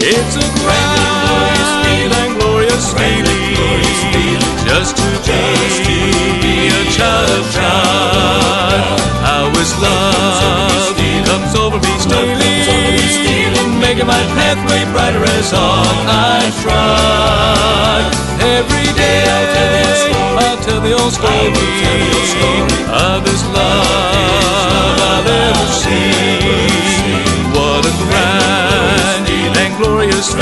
It's a grand and glorious feeling just to be a child of God. How His love comes over me stealing, making my pathway brighter as on I trod. Every day I'll tell the old story